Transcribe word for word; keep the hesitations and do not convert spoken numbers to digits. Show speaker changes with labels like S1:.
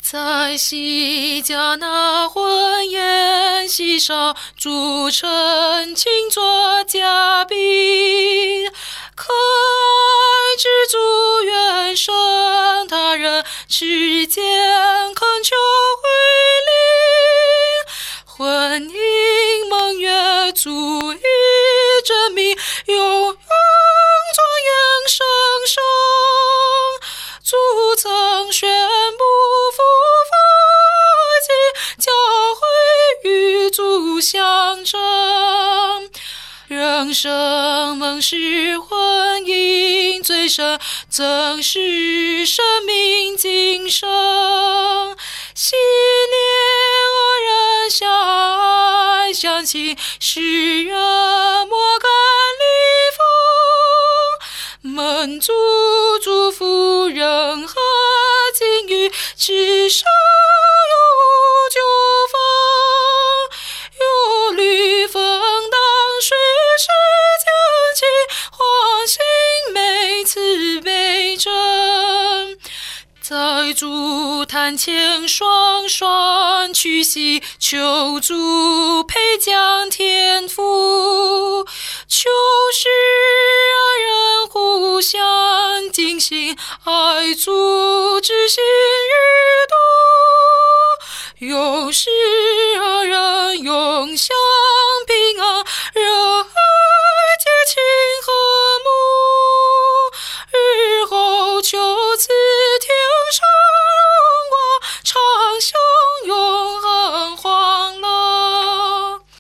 S1: 在西家那婚宴席上，主陈请做嘉宾。可爱之主愿生他人之间恳求回灵，婚姻盟约足以证明永永庄严生生。主曾宣布复活祭，教会与主相争。人生盟誓婚姻最深，曾使生命今生。系列恶人相爱相亲，世人莫敢离封。盟主祝福任何境遇，至少有纠纷，有律分当水是天气，欢欣每次被争。在主坛前双双屈膝，求主配将天赋，求使二人互相尽心，爱主之心日多，有使二人永相